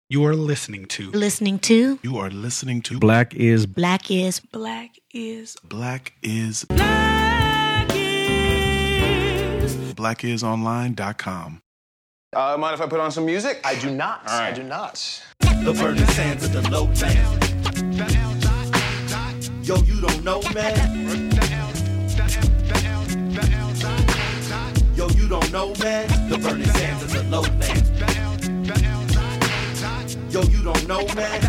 You are listening to. You are listening to. Black is. BlackIsOnline.com. Mind if I put on some music? I do not. All right. I do not. The burning sands of the lowlands. Yo, you don't know, man. Yo, you don't know, man. The burning sands of the lowlands. Yo, you don't know, man.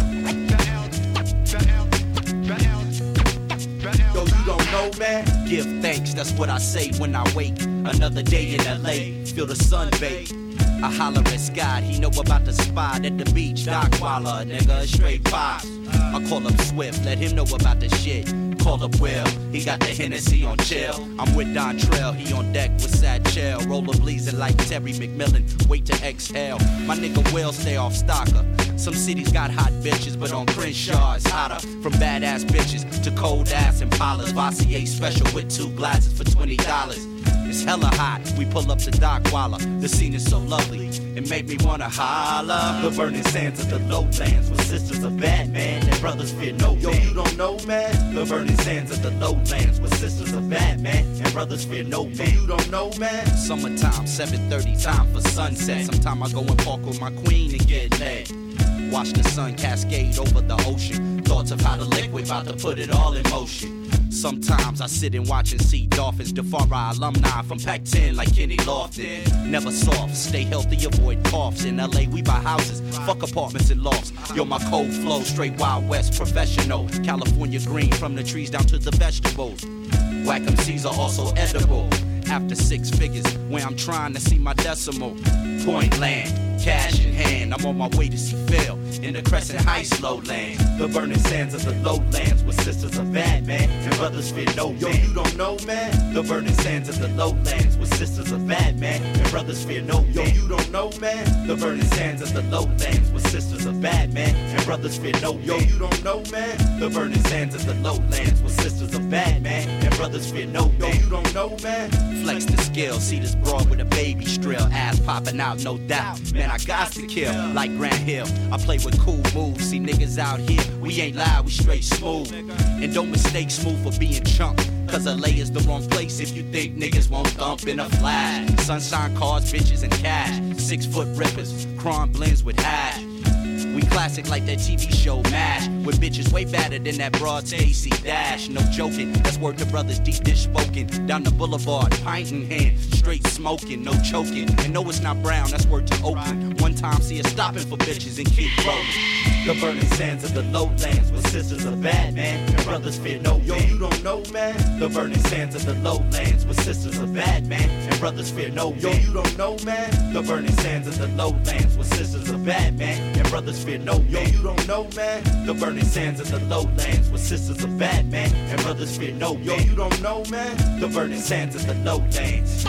Yo, you don't know, man. Give thanks, that's what I say when I wake. Another day in LA, feel the sun bake. I holler at Scott, he know about the spot at the beach. Doc Waller, nigga, straight vibes. I call up Swift, let him know about the shit. Call up Will, he got the Hennessy on chill. I'm with Don Trell, he on deck with Satchel. Roller bleezing like Terry McMillan, wait to exhale. My nigga Will stay off stalker. Some cities got hot bitches, but on Crenshaw it's hotter. From badass bitches to cold ass Impalas. Vassier special with 2 glasses for $20. It's hella hot, we pull up to Doc Waller. The scene is so lovely, it made me wanna holler. The burning sands of the lowlands, with sisters of Batman and brothers fear no man. Yo, you don't know, man. The burning sands of the lowlands, with sisters of Batman and brothers fear no man. Yo, you don't know, man. Summertime, 7:30, time for sunset. Sometime I go and park with my queen and get laid. Watch the sun cascade over the ocean. Thoughts of how the liquid about to put it all in motion. Sometimes I sit and watch and see dolphins. DeFara alumni from Pac-10 like Kenny Lofton. Never soft, stay healthy, avoid coughs. In LA we buy houses, fuck apartments and lofts. Yo, my cold flow, straight Wild West professional. California green from the trees down to the vegetables. Whack MCs are also edible. After 6 figures, where I'm trying to see my decimal. Point land, cash in hand, I'm on my way to see Phil in the Crescent Heights lowlands. The burning sands of the lowlands, with sisters of Batman and brothers fear no man. Yo, you don't know, man. The burning sands of the lowlands, with sisters of Batman and brothers fear no man. Yo, you don't know, man. The burning sands of the lowlands, with sisters of Batman and brothers fear no man. Yo, you don't know, man. The burning sands of the lowlands, with sisters of Batman and brothers fear no man. Yo, you don't know, man. Flex the skill, see this broad with a baby strill, ass popping out, no doubt. Man, I got to kill, like Grant Hill. I play with cool moves, see niggas out here, we ain't loud, we straight smooth. And don't mistake smooth for being chunk, cause LA is the wrong place if you think niggas won't thump in a flash. Sunshine cars, bitches, and cash, 6-foot rippers, crime blends with hash. We classic like that TV show MASH, with bitches way better than that broad Stacey Dash. No joking, that's word to brothers deep dish spoken. Down the boulevard, pint in hand, straight smoking, no choking. And no, it's not brown, that's word to Oakland. One time, see us stopping for bitches and keep rolling. The burning sands of the lowlands, with sisters of Batman and brothers fear no man. Yo, you don't know, man. The burning sands of the lowlands, with sisters of Batman and brothers fear no man. Yo, you don't know, man. The burning sands of the lowlands, with sisters of Batman and brothers fear no man. Yo, you don't know, man. The burning sands of the lowlands, with sisters of Batman and brothers fear no man. Yo, you don't know, man. The burning sands of the lowlands.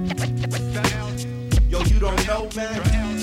Yo, you don't know, man.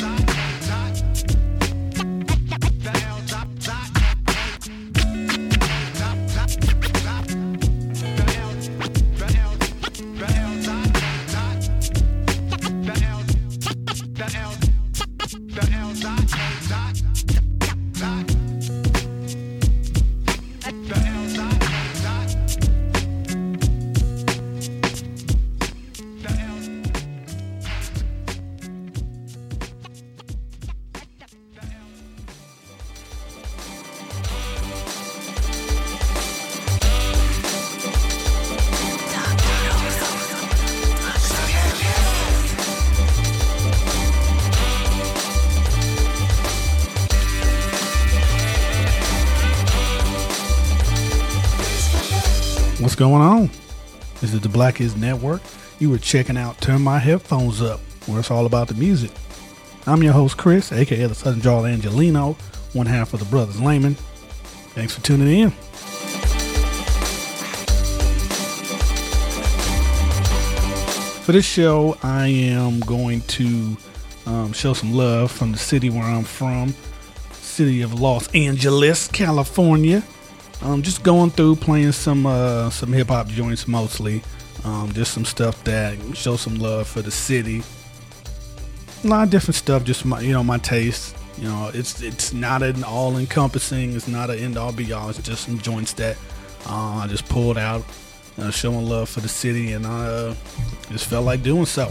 What's going on? This is the Black Is Network. You were checking out Turn My Headphones Up, where it's all about the music. I'm your host, Chris, aka the Southern Jarl Angelino, one half of the Brothers Layman. Thanks for tuning in. For this show, I am going to show some love from the city where I'm from, city of Los Angeles, California. Just going through playing some hip hop joints mostly, just some stuff that show some love for the city. A lot of different stuff, just my taste. You know, it's not an all-encompassing. It's not an end-all, be-all. It's just some joints that I just pulled out, showing love for the city, and I just felt like doing so.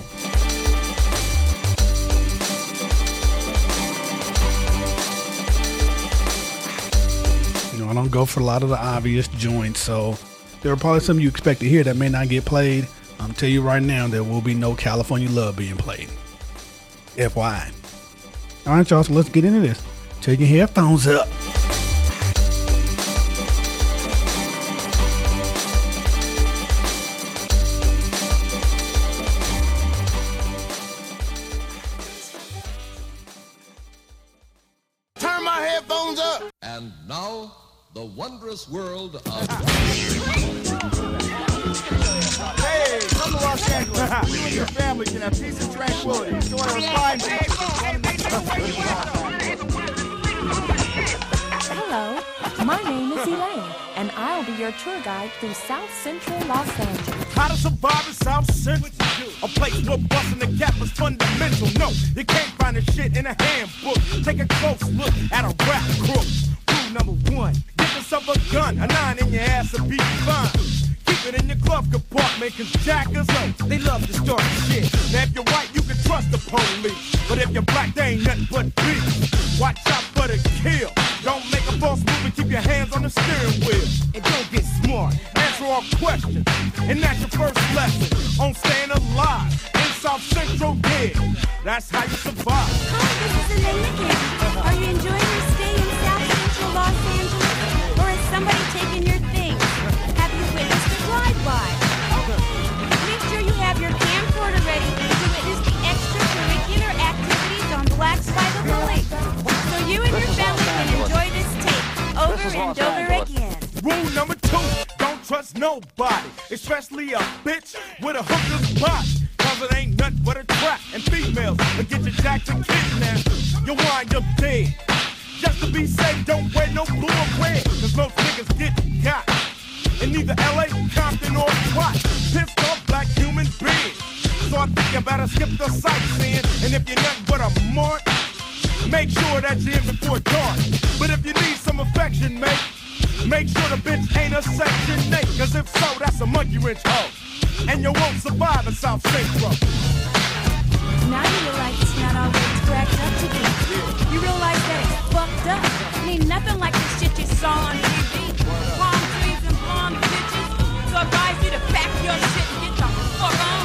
You know, I don't go for a lot of the obvious joints, so there are probably some you expect to hear that may not get played. I'm telling you right now, there will be no California Love being played. FYI. All right, y'all, so let's get into this. Take your headphones up. Turn my headphones up. And now, the wondrous world of... Hey, come to Los Angeles. You and your family can have peace and tranquility. Enjoy our fine... Hello, my name is Elaine, and I'll be your tour guide through South Central Los Angeles. How to survive in South Central? A place where busting the cap is fundamental. No, you can't find this shit in a handbook. Take a close look at a rap crook. Rule number 1, get yourself a gun. A 9 in your ass will be fine. Keep it in your glove compartment, cause jackers, they love to start shit. Now if you're white, you can trust the police. But if you're black, they ain't nothing but beef. Watch out for the kill. Don't make a false move and keep your hands on the steering wheel. And don't get smart, answer all questions. And that's your first lesson on staying alive in South Central dead. That's how you survive. Hi, this is Elaine McCann. Are you enjoying your stay in South Central Los Angeles? Or is somebody taking your things? Have you witnessed a drive-by? Okay, make sure you have your camcorder ready to witness the extracurricular activities on Blacks by the Lake. So you and your family can enjoy this tape over and over again. Rule number 2, don't trust nobody, especially a bitch with a hooker's body. Cause it ain't nothing but a trap, and females will get you jacked and kidnapped. You'll wind up dead. Just to be safe, don't wear no blue or red, cause most niggas get got. In either LA, Compton, or SWAT, pissed off black human beings. So I think you better skip the sightseeing, and if you're nothing but a mark, make sure that you're in before dark. But if you need some affection, mate, make sure the bitch ain't a Section 8, cause if so, that's a monkey wrench hoe. And you won't survive in South Central. Now you realize it's not all it's cracked up to be. You realize that it's fucked up. I mean, nothing like the shit you saw on TV. Palm trees and blonde bitches. So I advise you to pack your shit and get the fuck on.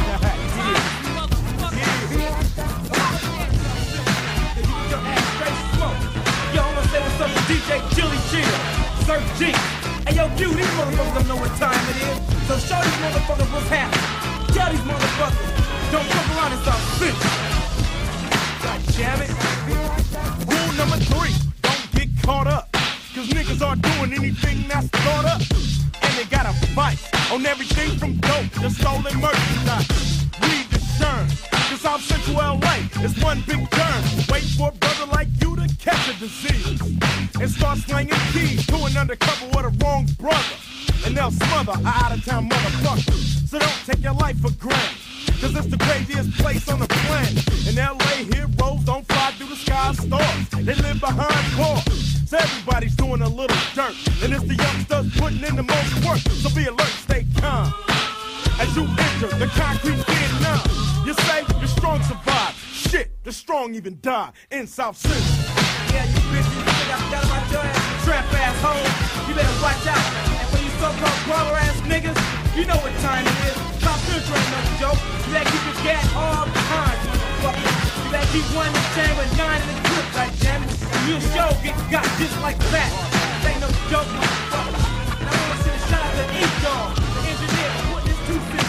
Yo, I'm gonna say what's up to DJ Chili Chill, Sir G. Hey yo, Q, these motherfuckers don't know what time it is. So show these motherfuckers what's happening. Tell these motherfuckers, don't fuck around and start bitching. God damn it. Rule number 3, don't get caught up. Cause niggas aren't doing anything that's thought up. And they got a fight on everything from dope to stolen merchandise. Read the Sherm, cause South Central LA is one big germ. Wait for a brother like you to catch a disease and start slanging keys to an undercover with a wrong brother, and they'll smother a out-of-town motherfucker. So don't take your life for granted, cause it's the craziest place on the planet. In LA, heroes don't fly through the sky of stars, they live behind bars. So everybody's doing a little dirt, and it's the youngsters putting in the most work. So be alert, stay calm as you enter the concrete Vietnam. You say the strong survive, shit, the strong even die in South Central. Yeah, you bitches, you think I forgot about your ass? Trap asshole, you better watch out. And for you so-called baller ass niggas, you know what time it is. South Central ain't no joke. You better keep your gat all the time, motherfucker. You better keep 1 in the chamber, 9 in the clip, goddammit. And you'll sure get got just like that. This ain't no joke, motherfucker. And I wanna send a shout out to E-Dog, the engineer, for putting this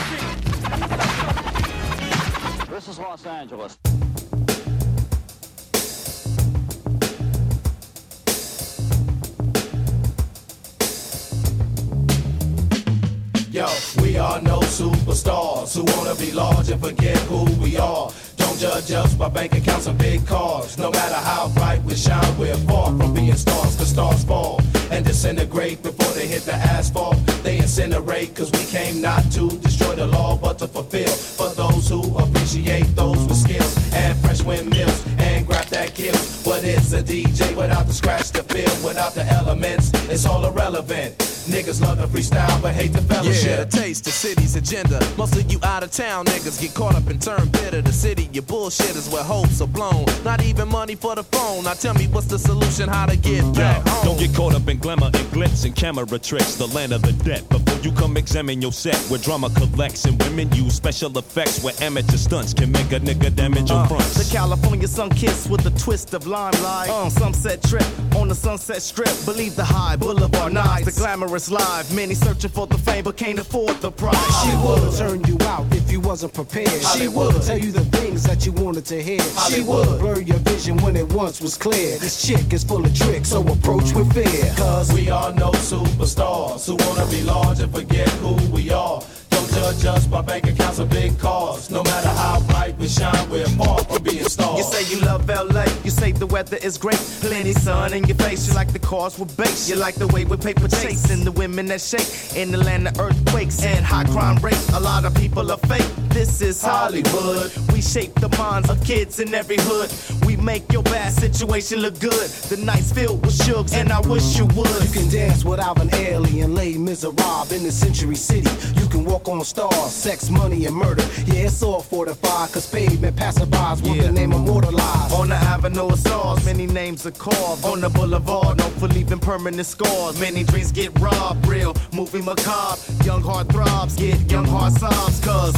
215. This is Los Angeles. Yo, we are no superstars who wanna be large and forget who we are. Don't judge us by bank accounts and big cars. No matter how bright we shine, we're far from being stars, cause stars fall and disintegrate before they hit the asphalt. They incinerate, cause we came not to destroy the law, but to fulfill. For those who appreciate those with skills and fresh windmills and grab that kills. What is is a DJ without the scratch to feel? Without the elements, it's all irrelevant. Niggas love to freestyle but hate the fellowship. Yeah, the taste, the city's agenda. Most of you out of town niggas get caught up and turn bitter. The city, your bullshit is where hopes are blown. Not even money for the phone. Now tell me what's the solution, how to get back home. Don't get caught up in glamour and glitz and camera tricks. The land of the dead. Before you come examine your set, where drama collects and women use special effects, where amateur stunts can make a nigga damage your fronts. The California sun kiss with a twist of limelight. Sunset trip on the Sunset Strip. Believe the high boulevard nights, the glamorous life. Many searching for the fame but can't afford the price. She would turn you out if you wasn't prepared. She would tell you the things that you wanted to hear. She would blur your vision when it once was clear. This chick is full of tricks, so approach with fear. Cause we are no superstars who wanna be large and forget who we are. Don't judge us by bank accounts and big cars. No matter how bright we shine, we're far from being stars. You say you love LA, you say the weather is great. Plenty sun in your face, you like the cars with bass. You like the way we paper chase and the women that shake. In the land of earthquakes and high crime rates, a lot of people are fake. This is Hollywood. We shape the minds of kids in every hood. We make your bad situation look good. The night's filled with shugs and I wish you would. You can dance without an alien, lay miserable in the Century City. You can walk on stars, sex, money, and murder. Yeah, it's all fortified, cause pavement passerbys want the name immortalized. On the Avenue of Stars, many names are carved. On the boulevard, known for leaving permanent scars. Many dreams get robbed, real movie macabre. Young heart throbs, get young heart sobs, cause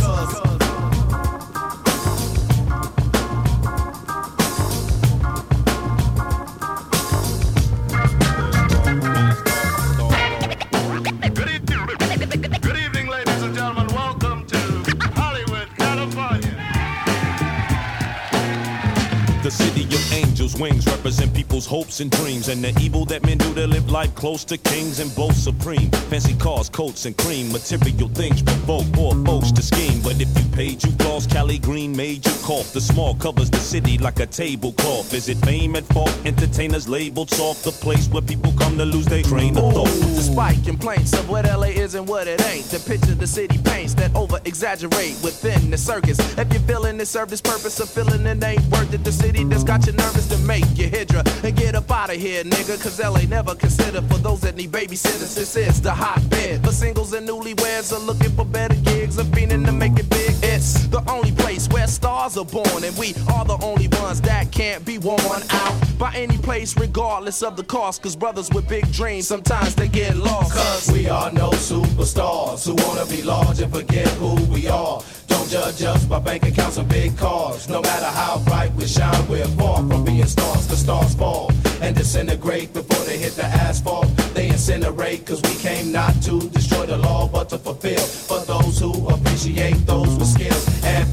the city of angels' wings represent people's hopes and dreams, and the evil that men do to live life close to kings and boast supreme. Fancy cars, coats, and cream, material things provoke poor folks to scheme. But if you paid, you lost. Cali Green made you cough. The small covers the city like a tablecloth. Is it fame at fault? Entertainers labeled soft, the place where people come to lose their train of thought. Despite complaints of what LA is and what it ain't, the picture the city paints that over-exaggerate within the circus. If you're feeling it, serve this purpose of feeling it ain't worth it. The city that's got you nervous to make you hydra and get up out of here, nigga. Cause LA never considered for those that need babysitters. This is the hotbed for singles and newlyweds are looking for better gigs and fiending to make it big. It's the only place where stars are born, and we are the only ones that can't be worn out by any place, regardless of the cost. Cause brothers with big dreams, sometimes they get lost. Cause we are no superstars who wanna be large and forget who we are. Don't judge us by bank accounts and big cars. No matter how bright we shine, we're far from being stars. The stars fall and disintegrate before they hit the asphalt. They incinerate cause we came not to destroy the law but to fulfill. For those who appreciate those with skills. And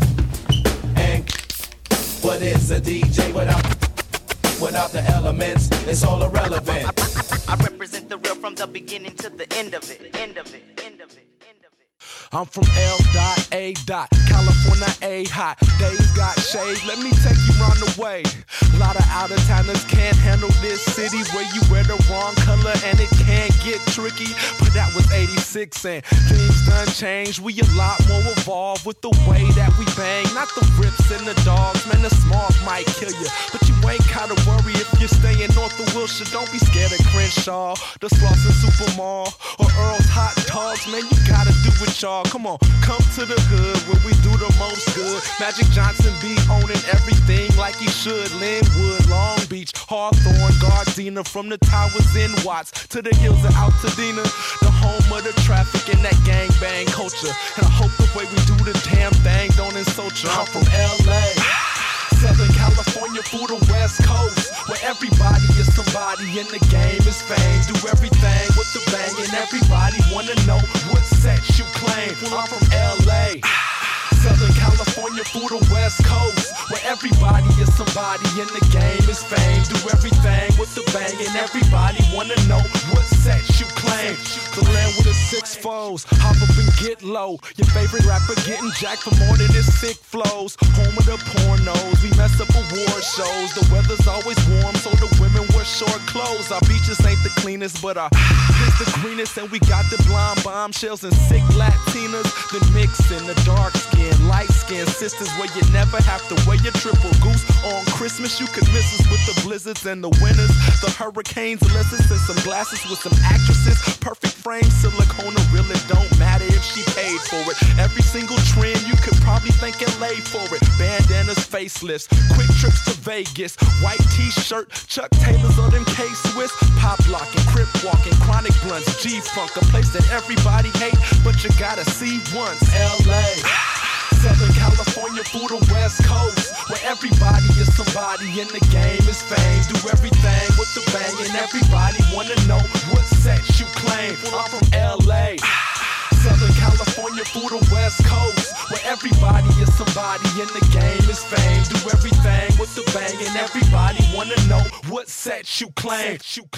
what is a DJ without the elements? It's all irrelevant. I represent the real from the beginning to the end of it. I'm from L.A. California A hot. Days got shade. Let me take you round the way. A lot of out-of-towners can't handle this city where you wear the wrong color and it can get tricky. But that was 86 and things done changed. We a lot more evolved with the way that we bang. Not the rips and the dogs, man, the smog might kill you. But you ain't gotta worry if you're staying north of Wilshire. Don't be scared of Crenshaw, the Slauson Supermall, or Earl's Hot Dogs. Man, you gotta do what y'all. Come on, come to the hood where we do the most good. Magic Johnson be owning everything like he should. Linwood, Long Beach, Hawthorne, Gardena, from the towers in Watts to the hills of Altadena, the home of the traffic and that gangbang culture. And I hope the way we do the damn thing don't insult you. I'm from LA, Southern California through the West Coast, where everybody is somebody and the game is fame. Do everything with the bang and everybody wanna know what sets you claim. I'm from LA, Southern California through the West Coast, where everybody is somebody and the game is fame. Do everything with the bang and everybody wanna know what sets you claim. The land with the 6 foes, hop up and get low. Your favorite rapper getting jacked for more than his sick flows. Home of the pornos, we mess up award shows. The weather's always warm, so the women wear short clothes. Our beaches ain't the cleanest, but our is the greenest. And we got the blonde bombshells and sick Latinas. Then mix in the dark skin, light skin sisters, where you never have to wear your triple goose on Christmas. You could miss us with the blizzards and the winters, the hurricanes, the lessons, and some glasses with some actresses. Perfect frame, silicone, really don't matter if she paid for it. Every single trend you could probably think LA for it. Bandanas, facelifts, quick trips to Vegas, white t-shirt, Chuck Taylors or them K-Swiss, pop locking, crip walking, chronic blunts, G-Funk, a place that everybody hate, but you gotta see once. LA, Southern California through the West Coast, where everybody is somebody and the game is fame. Do everything with the bang and everybody wanna know what sex you claim. I'm from LA, Southern California through the West Coast, where everybody is somebody and the game is fame. Do everything with the bang and everybody wanna know what sex you claim.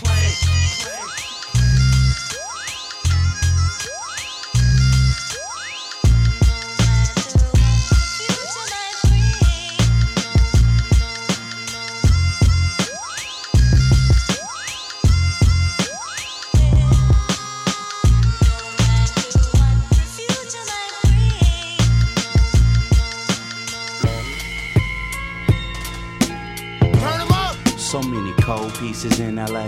So many cold pieces in LA.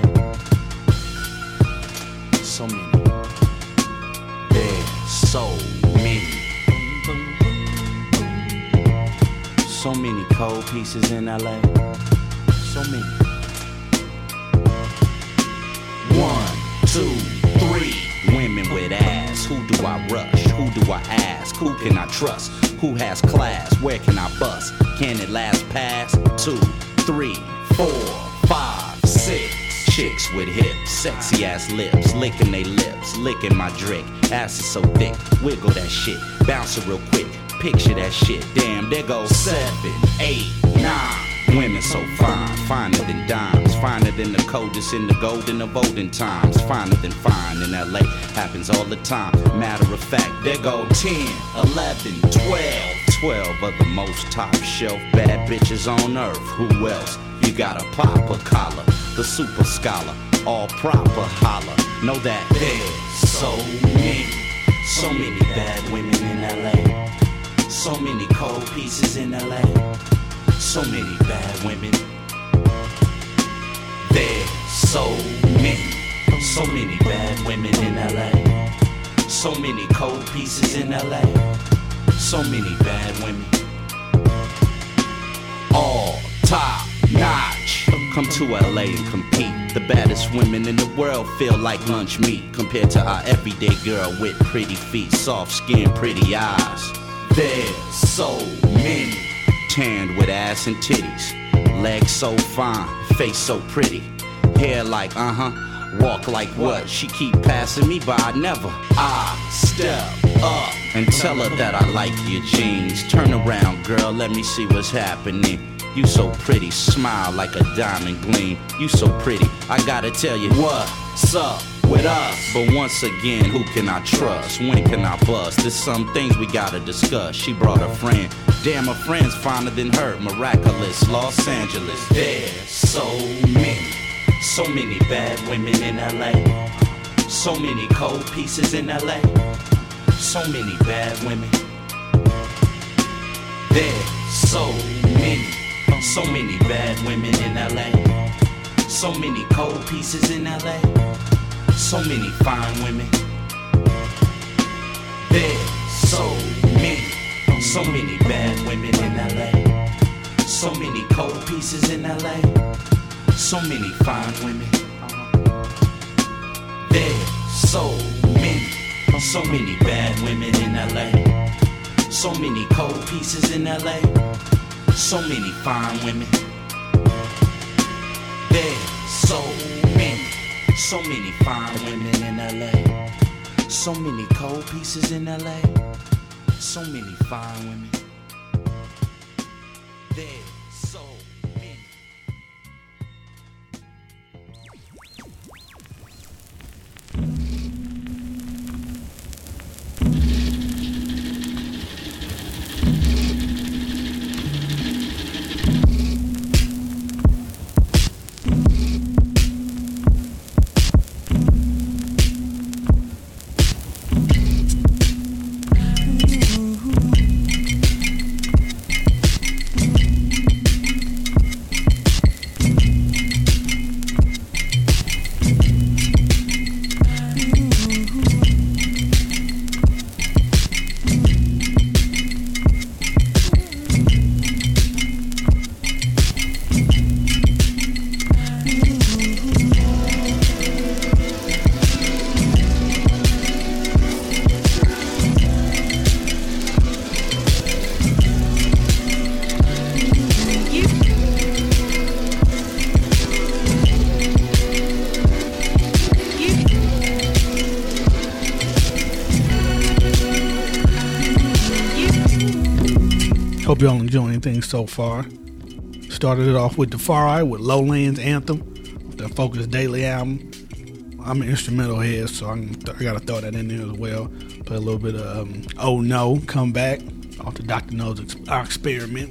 So many. There's so many. So many cold pieces in LA. So many. 1, 2, 3. Women with ass. Who do I rush? Who do I ask? Who can I trust? Who has class? Where can I bust? Can it last past 2, 3, 4, 5, 6 chicks with hips, sexy ass lips, licking they lips, licking my drink. Ass is so thick, wiggle that shit, bounce it real quick. Picture that shit, damn, there goes 7, 8, 9. Women so fine, finer than dimes, finer than the coldest in the golden of olden times, finer than fine in LA, happens all the time. Matter of fact, there go 10, 11, 12 of the most top shelf bad bitches on earth. Who else? You gotta pop a collar, the super scholar, all proper holler. Know that there's so many bad women in LA, so many cold pieces in LA, so many bad women. There's so many bad women in LA, so many cold pieces in LA, so many bad women. All top notch. Come to LA and compete. The baddest women in the world feel like lunch meat compared to our everyday girl with pretty feet, soft skin, pretty eyes. There's so many. Tanned with ass and titties, legs so fine, face so pretty, hair like walk like what? She keep passing me by, never. I step up and tell her that I like your jeans. Turn around, girl, let me see what's happening. You so pretty, smile like a diamond gleam. You so pretty, I gotta tell you what's up with us. But once again, who can I trust? When can I bust? There's some things we gotta discuss. She brought a friend, damn, her friend's finer than her. Miraculous, Los Angeles. There's so many bad women in LA, so many cold pieces in LA, so many bad women. There's so many bad women in LA, so many cold pieces in LA, so many fine women. There's so many bad women in LA, so many cold pieces in LA, so many fine women. There's so many bad women in LA, so many cold pieces in LA, so many fine women. There's so many fine women in LA, so many cold pieces in LA, so many fine women. There's so many. Hope y'all enjoying things so far. Started it off with the Far Eye with Lowlands Anthem, the Focus Daily album. I'm an instrumental head, so I gotta throw that in there as well. Play a little bit of Oh No, Come Back off the Dr. No's Experiment.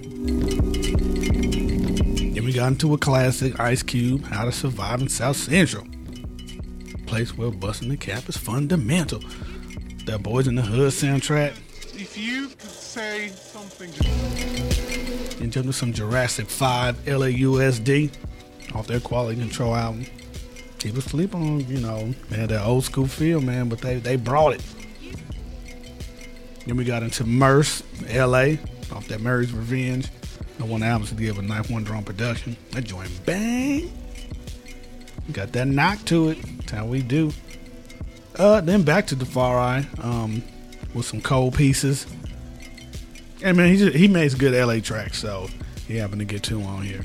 Then we got into a classic, Ice Cube, How to Survive in South Central. Place where busting the cap is fundamental. That Boys in the Hood soundtrack. If you could say something. Then jump to some Jurassic 5 LAUSD off their Quality Control album. People sleep on, they had that old school feel, man, but they brought it. Then we got into Merce, LA, off that Murray's Revenge. The one album to give a Knife One Drum production. That joint bang. Got that knock to it. That's how we do. Then back to the Far Eye, with some cold pieces. And man, he makes good LA tracks, so he happened to get two on here.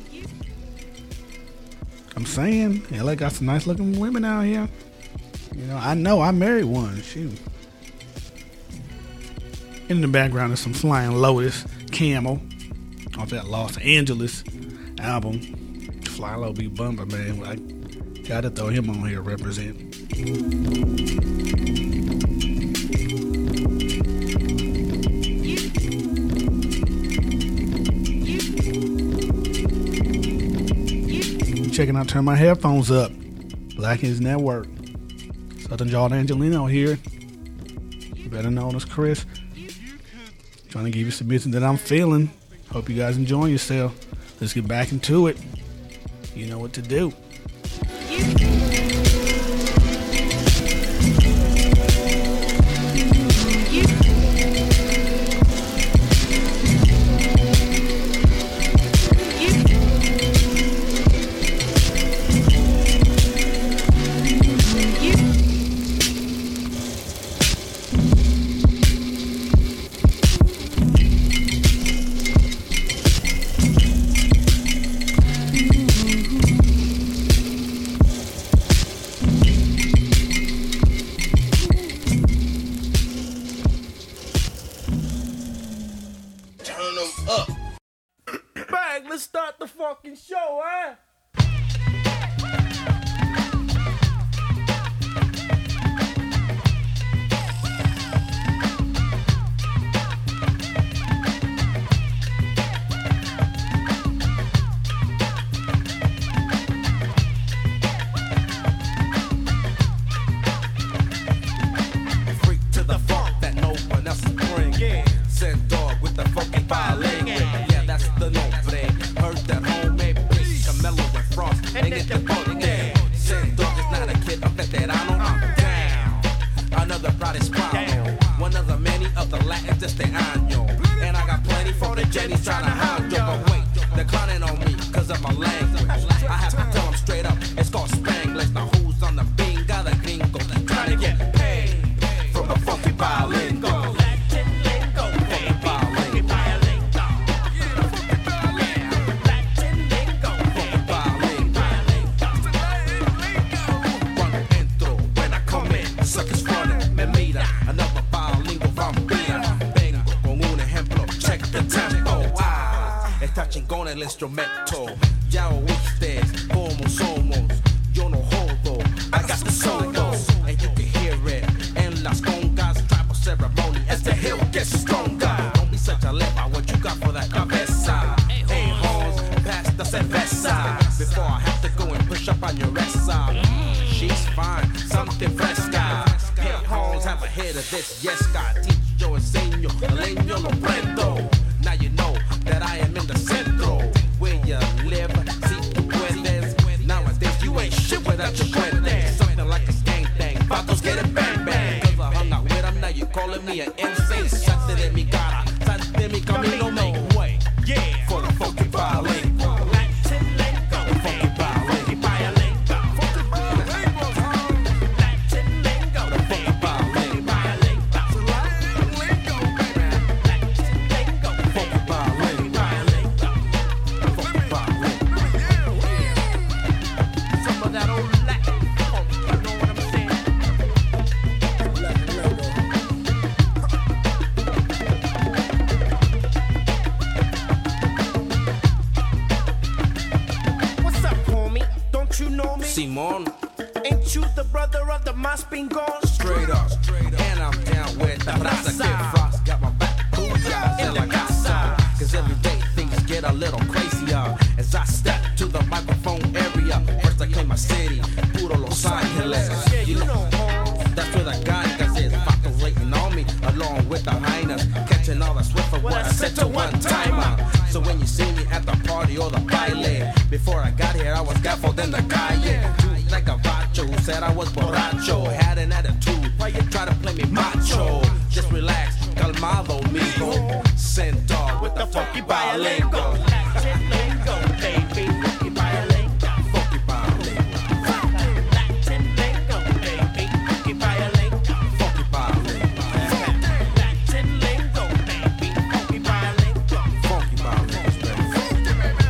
I'm saying, LA got some nice looking women out here. I know I married one. Shoot. In the background is some Flying Lotus, Camel, off that Los Angeles album. Flying Low be bumper, man. I gotta throw him on here, represent. Checking out, turn my headphones up. Black Hits Network. Southern Jawed Angelino here. You better know it's Chris. Trying to give you submissions that I'm feeling. Hope you guys enjoying yourself. Let's get back into it. You know what to do. Let's start the fucking show, huh? Freak to the funk that no one else is bring. Yeah. Send dog with the funky violin. Yeah, that's the nombre. Heard that homemade beat, Camelo and Frost, and get the bug down. Send dog is not a kid of veterano, I'm down. Another proudest problem, one of the many of the Latins este año. And I got plenty for the Jennies trying to hound you. But wait, they're clowning on me cause of my language. I have to tell them straight up, it's called Spanglish. Now who's on the bean? Got a gringo trying to get paid from a funky violin. Chingón el instrumento, ya oíste como somos, yo no jodo, I got the solos, and you can hear it, en las congas, tribal ceremony, as the hill gets stronger, don't be such a leper, what you got for that cabeza, hey hoes, pass the cerveza, before I have to go and push up on your esa, she's fine, something fresca, hey hoes, have a head of this, yes, God, teach yo enseño, el leño lo prendo. Now you know that I am in the centro where you live. Si tu puedes. Nowadays you ain't shit without your puedes. Something like a gang thing. Vatos get it bang bang. Cause I hung out with him. Now you calling me an insane. Salte de mi cara. Salte de mi camino. Make way. Yeah. For the funky violin. mono. Ain't you the brother of the mas pingon? Straight up, and I'm down with the raza que frost. Got my back, booyah, in la casa. Cause every day things get a little crazier. As I step to the microphone area, first I claim my city, puro Los Angeles. Yeah, you know, that's where the gangas is, vatos waiting on me, along with the hyenas, catching all the swift of what I said to one timer. So when you see me at the party or the baile, before I got here I was gaffled in the calle. Dude like a vacho who said I was borracho, had an attitude, why you try to play me macho? Just relax, calmado, mijo. Centaur with the funky bilingual. Latin lingo, baby, funky bilingual. Funky bilingual. Latin lingo, baby, funky bilingual. Funky bilingual. Latin lingo, baby, funky bilingual. Funky bilingual,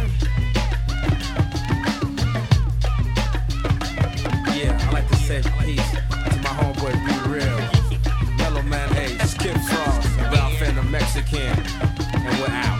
baby. Yeah, I like to say peace to my homeboy Be Real. Mellow Man Ace, Kid Frost, Val Fender Mexican, and we're out.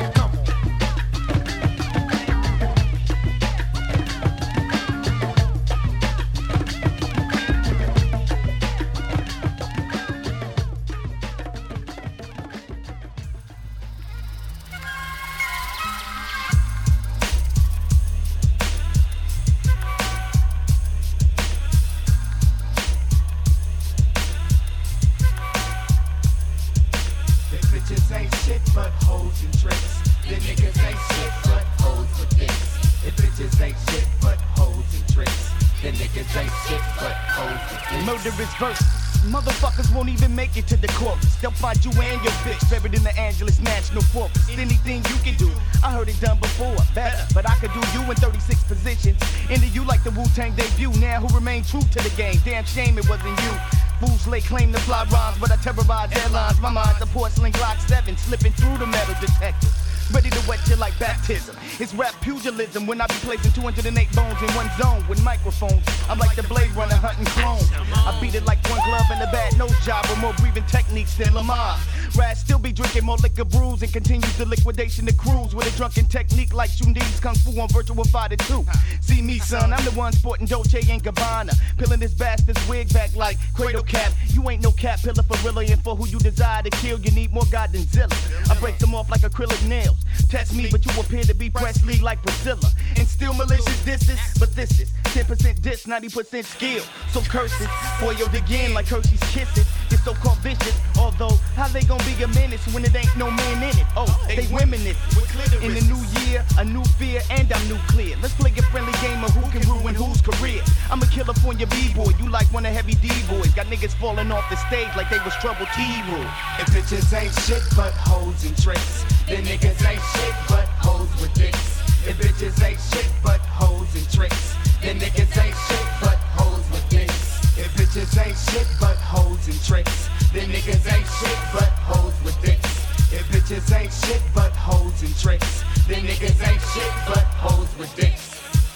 Bitches ain't shit but hoes and tricks. The niggas ain't shit but hoes with dicks. If bitches ain't shit but hoes and tricks. The niggas ain't shit but hoes with dicks. Murderous verse. Motherfuckers won't even make it to the chorus. They'll find you and your bitch buried in the Angeles National Forest. Anything you can do, I heard it done before. Better, but I could do you in 36 positions. Into you like the Wu-Tang debut. Now who remain true to the game? Damn shame it wasn't you. Fools lay claim to fly rhymes, but I terrorize airlines. My mind's a porcelain Glock 7, slipping through the metal detector. Ready to wet you like baptism. It's rap pugilism when I be placing 208 bones in one zone with microphones. I'm like the Blade Runner hunting clones. I beat it like one glove and a bad nose job with more breathing techniques than Lamar. Raz still be drinking more liquor brews and continues the liquidation of crews with a drunken technique like Shundi's Kung Fu on Virtual Fighter 2. See me, son, I'm the one sporting Dolce & Gabbana, peeling this bastard's wig back like Cradle Cap. You ain't no cat pillar for really, and for who you desire to kill, you need more God than Zilla. I break them off like acrylic nails. Test me, but you appear to be Presley like Priscilla. And still malicious disses, but this is 10% diss, 90% skill. So curses, foiled again like Hershey's Kisses. It's so-called vicious, although how they gon' be a menace when it ain't no man in it? Oh, they women it. In the new year, a new fear, and I'm nuclear. Let's play a friendly game of who can ruin whose career. I'm a California B-boy, you like one of heavy D-boys. Got niggas falling off the stage like they was Trouble T-Rule. If bitches ain't shit but hoes and tricks, then niggas ain't shit but hoes with dicks. If bitches ain't shit but hoes and tricks, then niggas ain't shit but hoes with dicks. If bitches ain't shit but hoes and tricks, then niggas ain't shit but hoes with dicks. If bitches ain't shit but hoes and tricks, then niggas ain't shit but hoes with dicks.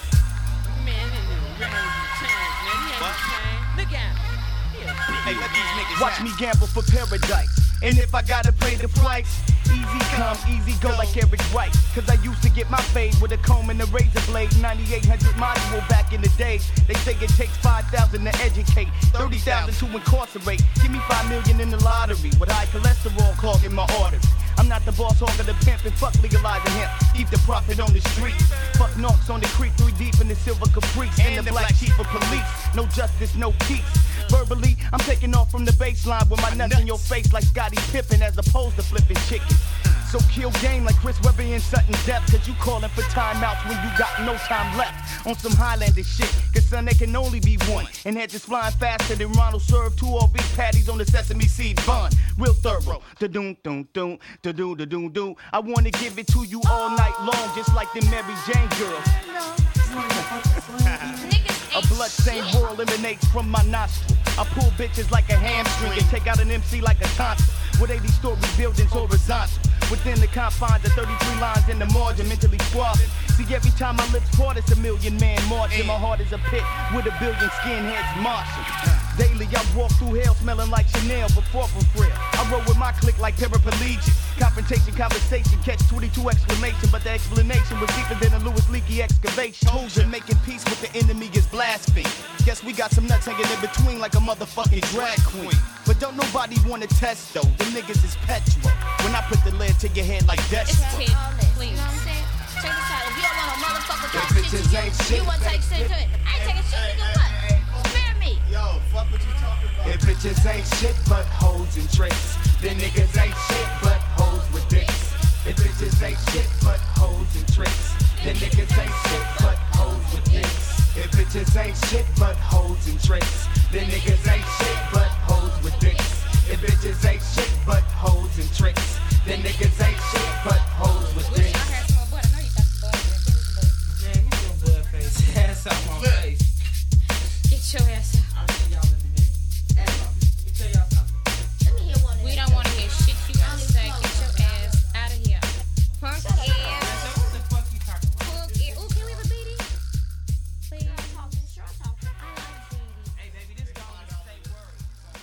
Watch me gamble for paradise. And if I gotta pay the price, easy come, easy go like Eric White. Cause I used to get my fade with a comb and a razor blade. 9800 module back in the days. They say it takes 5,000 to educate, 30,000 to incarcerate. Give me 5 million in the lottery with high cholesterol clogging my arteries. I'm not the boss hog of the pimp and fuck legalizing hemp. Keep the profit on the street. Fuck knocks on the creek, 3 deep in the silver caprice. And the black chief of police. No justice, no peace. Verbally, I'm taking off from the baseline with my nuts in your face like Scottie Pippen as opposed to flipping chicken. So kill game like Chris Webber and Sutton Depth, cause you calling for timeouts when you got no time left. On some Highlander shit, cause son, there can only be one. And head just flying faster than Ronald served 2 all beef patties on the sesame seed bun. Real thorough. Da-doom, doom, doom, da-doom, da-doom, doom. I wanna give it to you all night long, just like the Mary Jane girls. A bloodstained world emanates from my nostril. I pull bitches like a hamstring and take out an MC like a tonsil. With 80-story buildings horizontal. Within the confines of 33 lines in the margin, mentally squabbling. See, every time my lips part, it's a million-man marching. My heart is a pit with a billion skinheads marching. Daily, I walk through hell smelling like Chanel before from frail. I roll with my clique like paraplegic. Confrontation, conversation, catch 22 exclamation. But the explanation was deeper than a Louis Leakey excavation. Hoser making peace with the enemy is blasphemy. Guess we got some nuts hanging in between like a motherfucking drag queen. But don't nobody wanna test though, the niggas is petulant. When I put the lead to your head like Dexter. It's kid, please. You know what I'm saying? Check this out. If you don't want a motherfucker talk shit to you wanna take shit to it. I ain't taking shit, nigga, what? Spare me. Yo, fuck what you talking about. If bitches ain't shit but hoes and tricks, then niggas ain't shit but hoes with dicks. If bitches ain't shit but hoes and tricks, then niggas ain't shit but hoes with dicks. If bitches ain't shit but hoes and tricks, then niggas ain't shit but hoes with dicks. If bitches ain't shit but hoes and tricks, then niggas ain't shit but hoes with dicks. Man, get your butt face ass out my face. Get your ass out. We don't want to hear shit you gotta say. Get your ass out of here. Punk ass. What the fuck you talking about? Punk ass. Ooh, can we have a beating? Please. Sure, I'm talking. I like beating. Hey, baby, this dog is say word.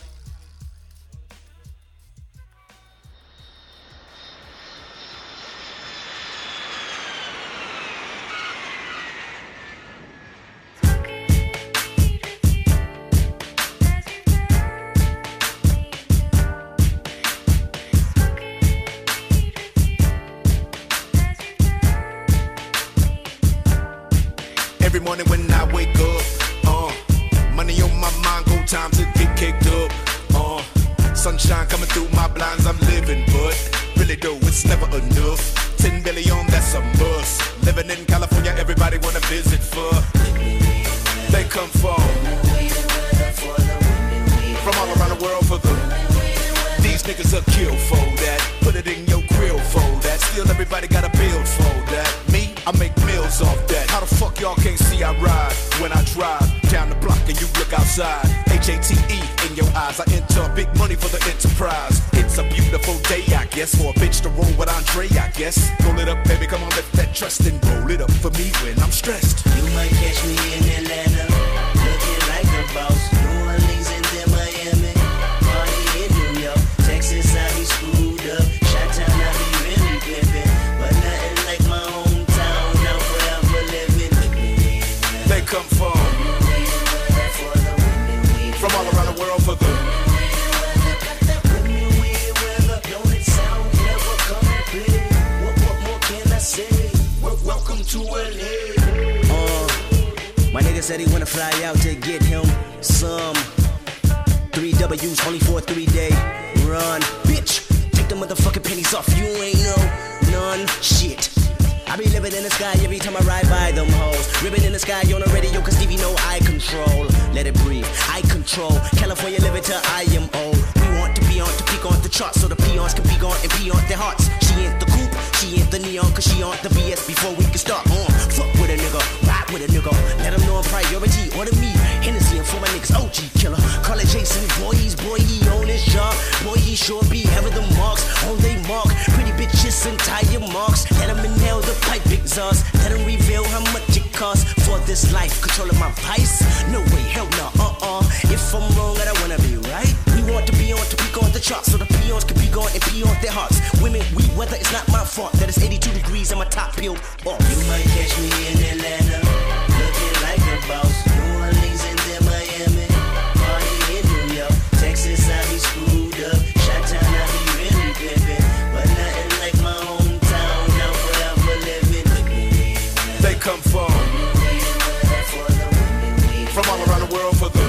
Every morning when I wake up, money on my mind, go time to get kicked up. Sunshine coming through my blinds, I'm living, but really though, it's never enough. 10 billion, that's a must. Living in California, everybody wanna visit for. They come from all around the world for the. These niggas are kill for that. Put it in your grill for that. Still everybody gotta build for that. Me, I make meals off that. How the fuck y'all can't see I ride when I drive down the block and you look outside? HATE in your eyes. I enter big money for the enterprise. It's a beautiful day, I guess, for a bitch to roll with Andre, I guess. Roll it up, baby, come on, let that trust and roll it up for me when I'm stressed. You might catch me in Atlanta, looking like a boss. New Orleans and then Miami, party in New York. Texas, I be screwed up. Chi-town, I be really pimpin'. But nothing like my hometown, now forever living. They come from all around the world for the. Welcome to LA. My nigga said he wanna fly out to get him some 3 W's only for a 3-day run. Bitch, take the motherfucking pennies off. You ain't none shit. I be living in the sky every time I ride by them hoes. Ribbon in the sky on the radio, cause Stevie know I control. Let it breathe, I control. California living till I am old. We want to be on to peak on the charts, so the peons can be gone and pee on their hearts. She ain't the coupe, she ain't the neon, cause she on the BS before we can start. Fuck with a nigga, ride with a nigga. Let them know I'm priority, order me. Hennessy and for my niggas, OG killer. Call it Jason, boy, he on his job. Boy, he sure be having the marks on they mark. Pretty bitches and tire marks. Let them inhale the pipe exhaust. Let them reveal how much it costs for this life. Controlling my vice? No way, hell no, If I'm wrong, I don't wanna be right. We want to be on to peak on the charts, so the peons can be gone and pee on their hearts. Women, we weather, it's not my fault that it's 82 degrees and my top peeled off. You might catch me in Atlanta, looking like a boss. New Orleans and then Miami, party in New York. Texas, I be screwed up. Chi-town, I be really pimpin'. But nothing like my hometown, now forever living. They come from all around the world for the.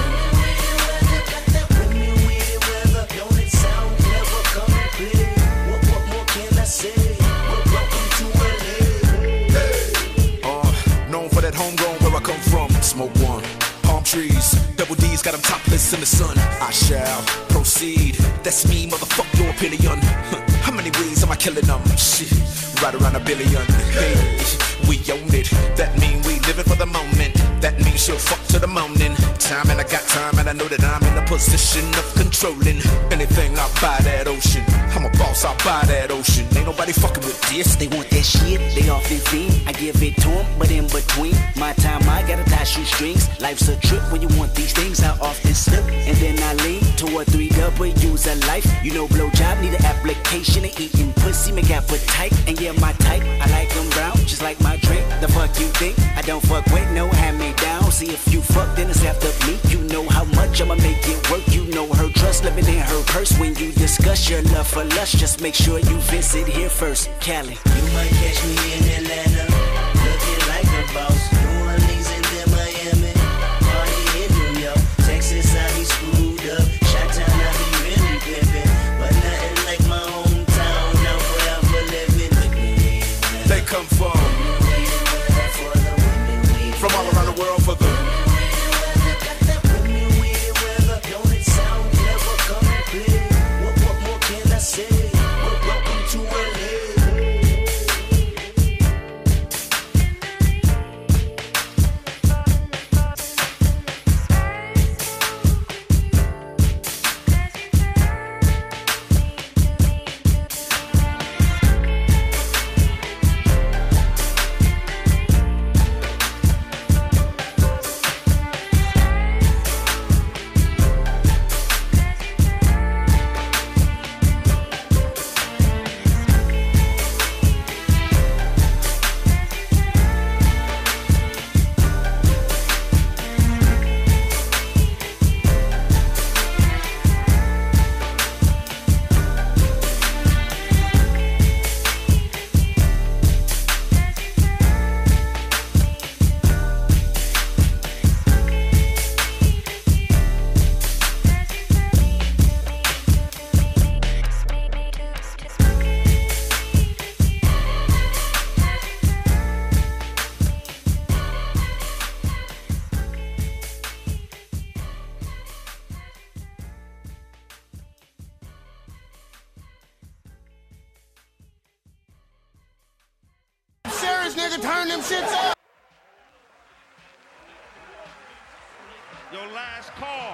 Known for that homegrown where I come from. Smoke one, palm trees, double D's got them topless in the sun. I shall proceed. That's me, motherfuck your opinion. How many ways am I killing them? Shit, right around 1 billion. Hey, we own it. That mean we living for the moment. That mean ain't sure fuck to the morning. Time and I got time and I know that I'm in a position of controlling anything I buy that ocean. I'm a boss, I buy that ocean. Ain't nobody fucking with this. They want that shit, they off 15. I give it to them, but in between my time I gotta tie shoestrings. Life's a trip when you want these things. I often slip and then I lean to a 3W's a life. You know blowjob need an application of eating pussy make appetite. And yeah, my type, I like them brown, just like my drink. The fuck you think? I don't fuck with no hand me down. See if you fuck, then it's after me. You know how much I'ma make it work. You know her trust living in her purse. When you discuss your love for lust, just make sure you visit here first. Cali. You might catch me in Atlanta, looking like a boss. New Orleans and then Miami, party in New York. Texas, I be screwed up. Chi-town, I be really pimpin'. But nothing like my hometown, now forever living. They come from all around the world for the nigga, turn them shits up. Your last call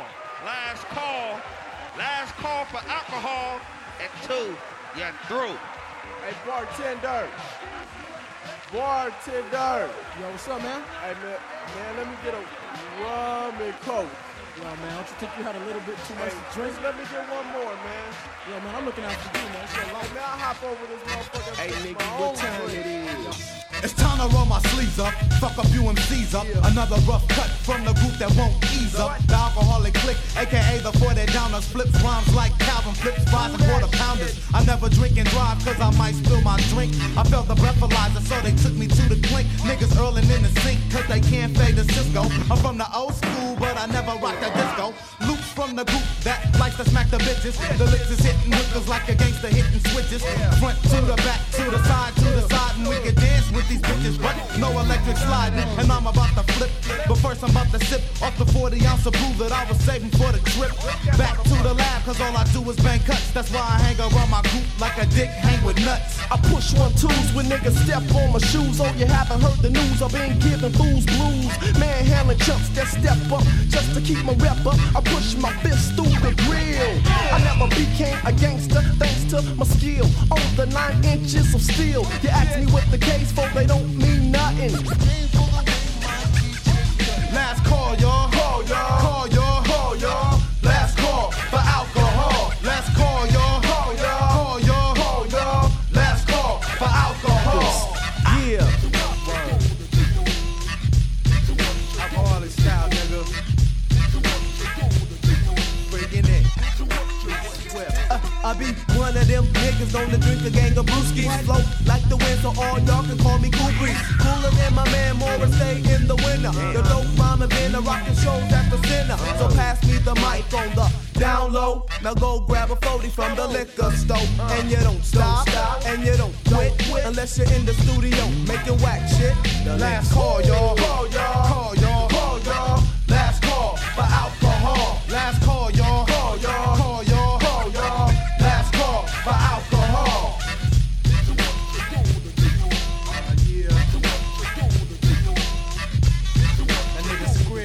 for alcohol at 2. You're through. Hey, bartender. Yo, what's up, man? Hey, man, let me get a rum and coke. Yo, man, don't you think you had a little bit too much to drink? Let me get one more, man. Yo, man, I'm looking out for you, man. Shit, like, man, I'll hop over this motherfucker. Hey, nigga, what time it is? It's time to roll my sleeves up, fuck a few MCs up. Another rough cut from the group that won't ease up. The alcoholic clique, aka the 40 downers, flips rhymes like Calvin flips, fries and quarter pounders. I never drink and drive cause I might spill my drink. I felt the breathalyzer so they took me to the clink. Niggas earling in the sink cause they can't fade the Cisco. I'm from the old school but I never rocked the disco. Luke from the group that likes to smack the bitches. The licks is hitting hookers like a gangster hitting switches. Front to the back, to the side, and we can dance with these bitches, but no electric sliding, and I'm about to flip. But first I'm about to sip off the 40-ounce of brew that I was saving for the trip. Back to the lab, cause all I do is bang cuts. That's why I hang around my group like a dick hang with nuts. I push 1-2s when niggas step on my shoes. Oh, you haven't heard the news, I've been giving fools blues. Manhandling chumps that step up just to keep my rep up. I push my fist through the grill. I never became a gangster thanks to my skill on the 9 inches of steel. You ask me what the case for, they don't mean nothing. Last call, y'all. Call, y'all. Call, y'all. Call, y'all. Last call for alcohol. Last call, y'all. Call, y'all. Call, y'all. Call, y'all. Last call for alcohol. Yeah. Alcoholic style, nigga. Breaking it. I be one of them niggas on the drink a gang of brewskis. Float like the wind, so all y'all can call me Cool Breeze. Cooler than my man Morris, stay in the winter. The dope mama been a rockin' shows at the center. So pass me the mic on the down low. Now go grab a 40 from the liquor store. And you don't stop, and you don't quit unless you're in the studio making whack shit. Last call, y'all. Call, y'all. Call, y'all. Call, y'all. Last call for alcohol. Last call, y'all. Call, y'all. Call, y'all. Call, y'all. Last call for alcohol. That nigga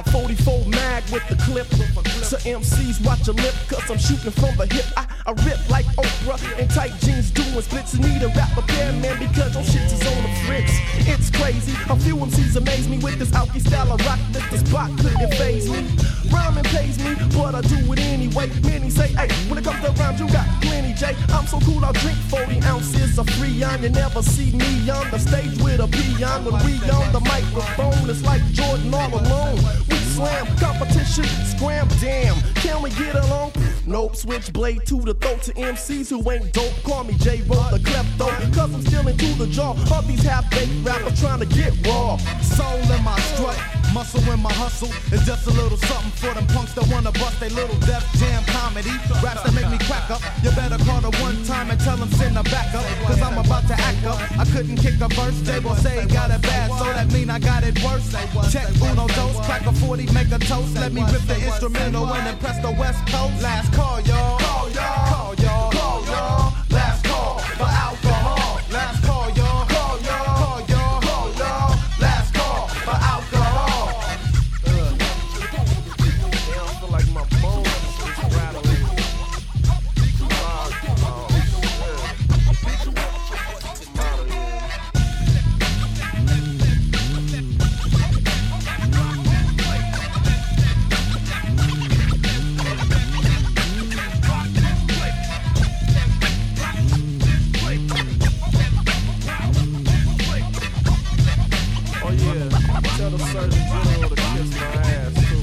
44 mag with the clip. So MCs watch your lip, cause I'm shooting from the hip. I rip like Oprah in tight jeans doing splits. And need a rap repairman because your shit is on the fritz. It's crazy, a few MCs amaze me with this alky style of rock that this block couldn't phase me. Rhyming pays me, but I do it anyway. Many say, hey, when it comes to rhymes, you got plenty, Jay. I'm so cool, I'll drink 40 ounces of Freon. You never see me on the stage with a peon. When we on the microphone, it's like Jordan all alone. We slam, competition, scram, damn. Can we get along? Nope, switchblade to the throat to MCs who ain't dope. Call me J-Roll the klepto, cause I'm still into the jaw of these half-baked rappers trying to get raw. Soul in my strut, muscle in my hustle. It's just a little something for them punks that wanna bust they little Def Jam comedy. Raps that make me crack up. You better call the one time and tell them send a backup, cause I'm about to act up. I couldn't kick a verse, J-Boy say he got it bad, so that mean I got it worse. Check uno dos, crack a 40, make a toast. Let me rip the instrumental and impress the West Coast. Last call, y'all. Call y'all. Call y'all. Call y'all. Last call for alcohol. Last call, y'all. Call y'all. Call y'all. Call y'all. Last call for alcohol. I feel like my bones is rattling. Tell the Surgeon General to kiss my ass too.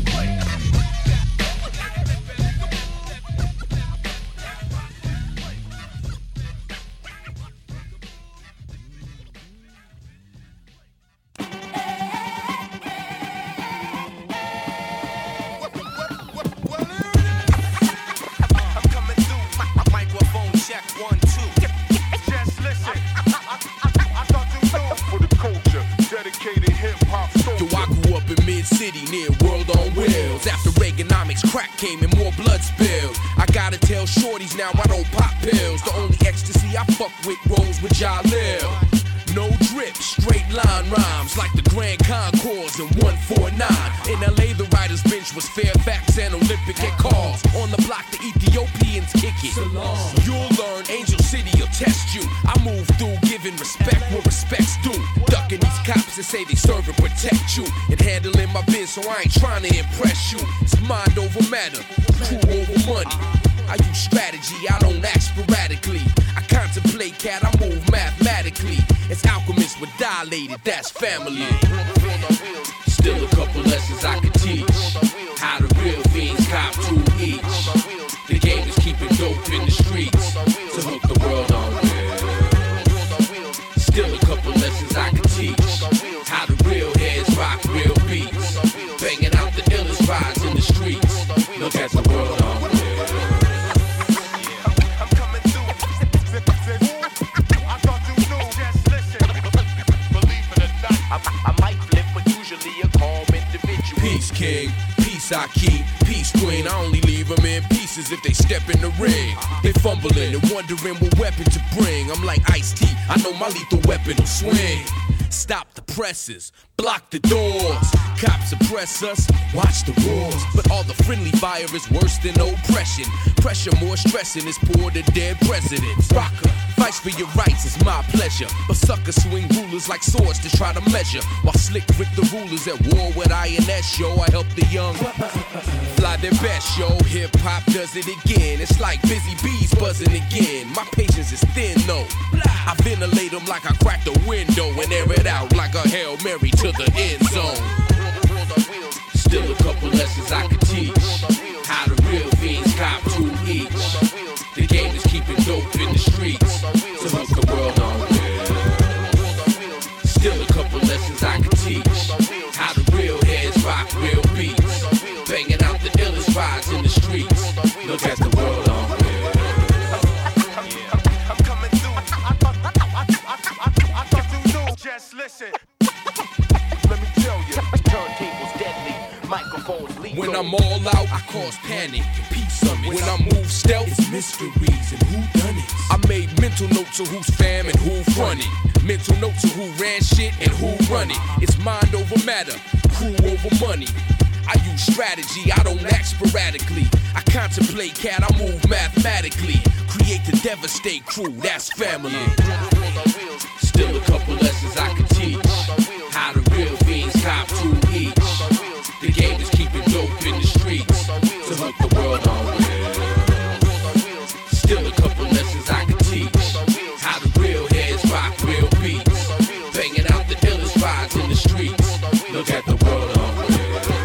I'm coming through. My microphone check 1, 2. Just listen. I thought you knew. For the culture, dedicated hip-hop story. Yo, I grew up in mid-city near World on Wheels. After Reaganomics, crack came and more blood spilled. I gotta tell shorties now I don't pop pills. The only ecstasy I fuck with rolls with Jalil. No drip, straight line rhymes like the Grand Concourse in 149. In LA, the writer's bench was Fairfax and Olympic at calls. On the block, the Ethiopians kick it. You'll learn Angel City will test you. I move through giving respect where respect's due. Ducking these cops that say they serve and protect you. And handling my biz, so I ain't trying to impress you. It's mind over matter, crew over money. I use strategy, I don't act sporadically. I contemplate, cat, I move mathematically. It's alchemists with dilated, that's family. Still a couple lessons I could teach. How the real fiends cop 2 each. The game is keeping dope in the streets to hook the world on wheels. Still a couple lessons I could teach. How the real heads rock real beats. Banging out the illest rides in the streets. Look at the world on wheels. I might flip, but usually a calm individual. Peace king, peace I keep, peace queen. I only leave them in pieces if they step in the ring. They fumbling and wondering what weapon to bring. I'm like Ice-T, I know my lethal weapon will swing. Stop the presses, block the doors. Cops oppress us, watch the wars. But all the friendly fire is worse than oppression. Pressure more stressing is poor to dead presidents. Rocker, fights for your rights is my pleasure. But suckers swing rulers like swords to try to measure. While slick with the rulers at war with INS, yo. I help the young fly their best, yo. Hip hop does it again. It's like busy bees buzzing again. My patience is thin though. I ventilate them like I cracked a window and air it out like a Hail Mary to the end zone. Still a couple lessons I could teach. How the real fiends cop 2 each. The game is keeping dope in the streets to hook the world on wheels. Still a couple lessons I could teach. How the real heads rock real beats. Banging out the illest rides in the streets. Look at the world on wheels. I'm coming through. I thought you knew. Just listen. Let me tell you, turntables deadly, microphones lethal. When I'm all out, I cause panic and peace summits. When I move stealth, it's mysteries and who done it. I made mental notes of who's fam and who fronted. Mental notes of who ran shit and who run it. It's mind over matter, crew over money. I use strategy, I don't act sporadically. I contemplate, cat, I move mathematically. Create to devastate crew, that's family. Still a couple lessons I can teach. How the real fiends cop to each. The game is keeping dope in the streets to hook the world on with. Still a couple lessons I can teach. How the real heads rock real beats. Banging out the illest vibes in the streets. Look at the world on with.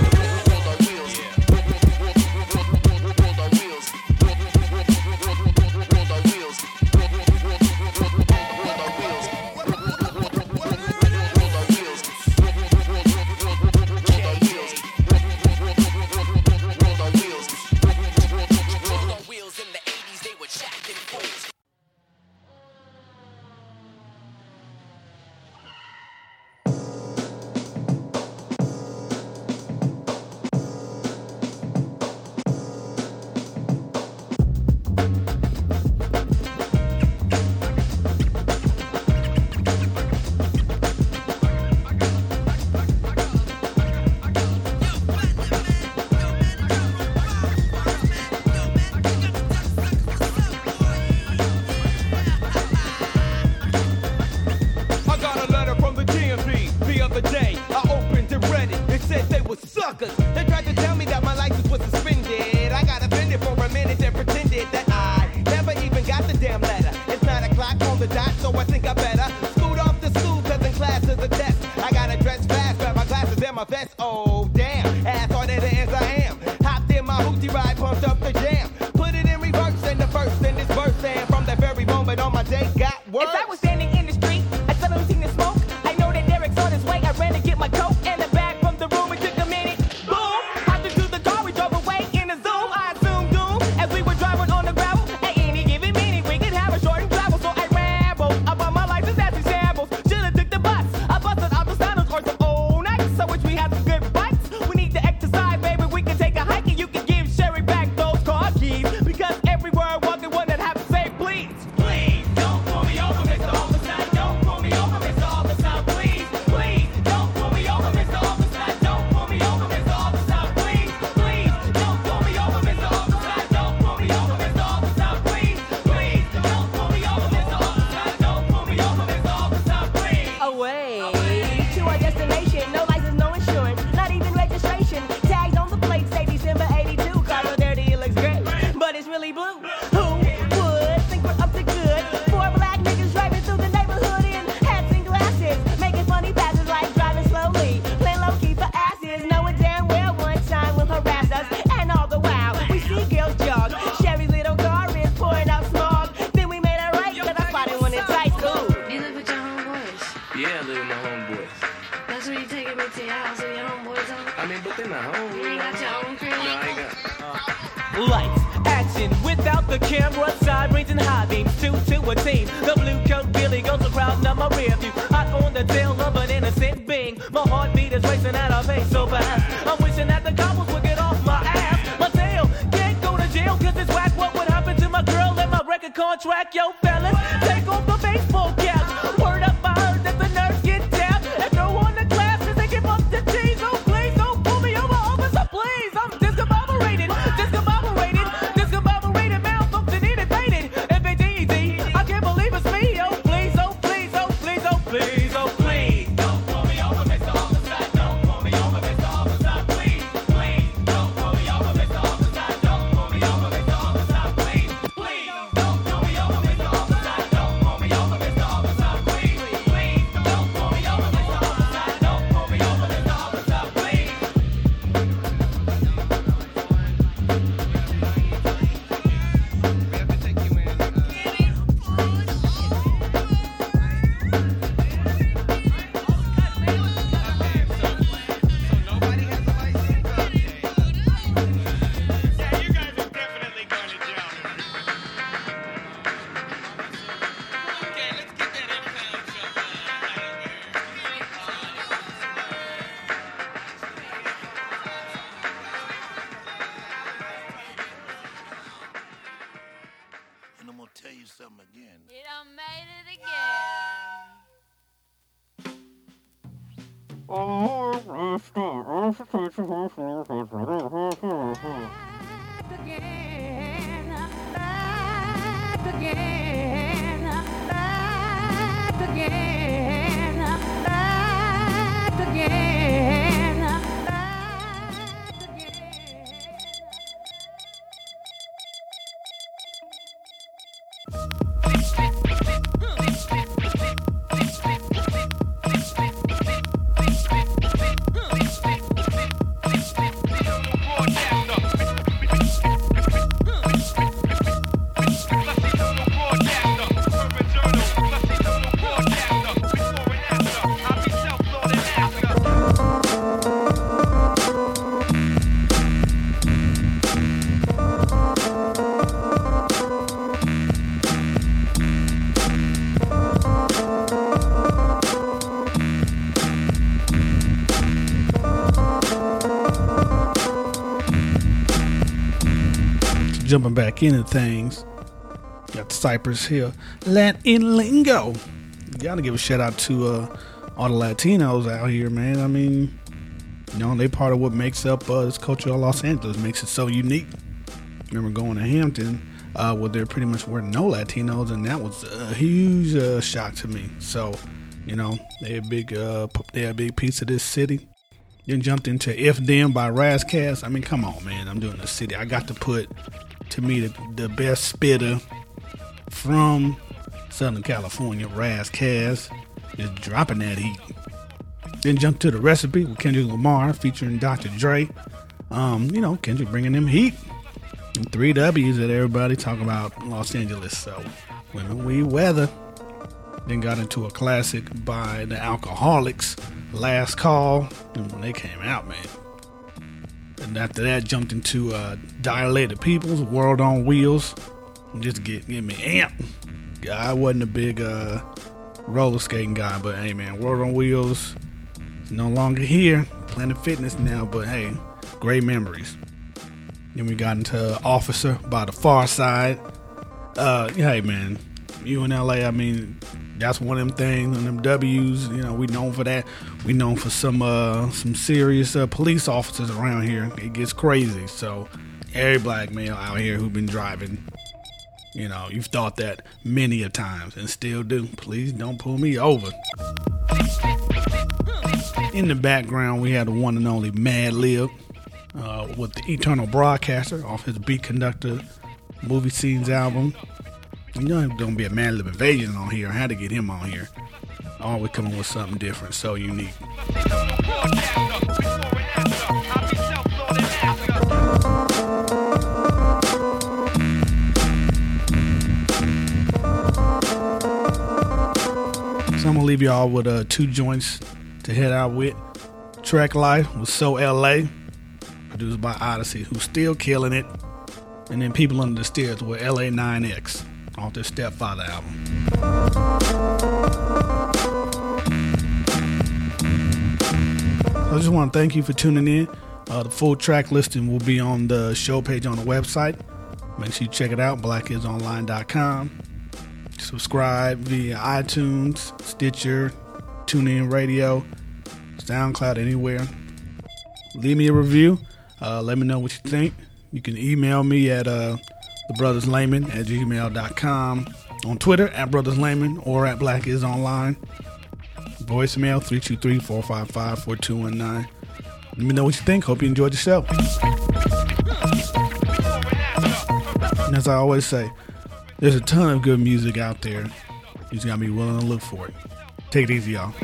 Contract, yo, fellas, take off the baseball caps. Word up, I heard that the nerds get tapped. And throw on the glasses and give up the cheese. Oh, please don't pull me over, officer, please. I'm discombobulated, malfunctioning and faded. If it's easy, I can't believe it's me. Oh, please, oh, please, oh, please, oh, please, oh, please. Don't pull me over, Mr. Officer. Don't pull me over, Mr. Officer, please, please. Don't pull me over, Mr. Officer. Don't pull me over, Mr. Officer, please, please. tell you something again. You done made it again. Jumping back into things, got the Cypress Hill Latin lingo. Gotta give a shout out to all the Latinos out here, man. I mean, you know, they part of what makes up this culture of Los Angeles, makes it so unique. Remember going to Hampton, where there pretty much were no Latinos, and that was a huge shock to me. So, you know, they a big piece of this city. Then jumped into If Them by Razzcast. I mean, come on, man. I'm doing the city. I got to put, to me, the best spitter from Southern California, Razzcast, is dropping that heat. Then jump to The Recipe with Kendrick Lamar featuring Dr. Dre. You know, Kendrick bringing them heat. And 3 W's that everybody talk about Los Angeles. So, Women We Weather. Then got into a classic by the Alcoholics, Last Call, and when they came out, man. And after that, jumped into Dilated Peoples, World on Wheels. Just get me amped. I wasn't a big roller skating guy, but hey, man, World on Wheels is no longer here. Planet Fitness now, but hey, great memories. Then we got into Officer by The Far Side. Hey, man, you in LA, I mean, that's one of them things, one of them W's, you know, we known for that. We known for some serious police officers around here. It gets crazy. So every black male out here who been driving, you know, you've thought that many a times and still do. Please don't pull me over. In the background, we had the one and only Madlib with the Eternal Broadcaster off his Beat Conductor Movie Scenes album. You know, there's going to be a Madlib invasion on here. I had to get him on here. Always coming with something different, so unique. So I'm going to leave y'all with 2 joints to head out with. Track Life with So LA, produced by Odyssey, who's still killing it. And then People Under the Stairs with LA9X off their Stepfather album. I just want to thank you for tuning in. The full track listing will be on the show page on the website. Make sure you check it out, blackkidsonline.com. Subscribe via iTunes, Stitcher, TuneIn Radio, SoundCloud, anywhere. Leave me a review. Let me know what you think. You can email me at thebrotherslayman@gmail.com, on Twitter @brotherslayman or @blackkidsonline. Voicemail 323-455-4219. Let me know what you think. Hope you enjoyed the show. And as I always say, there's a ton of good music out there. You just gotta be willing to look for it. Take it easy, y'all.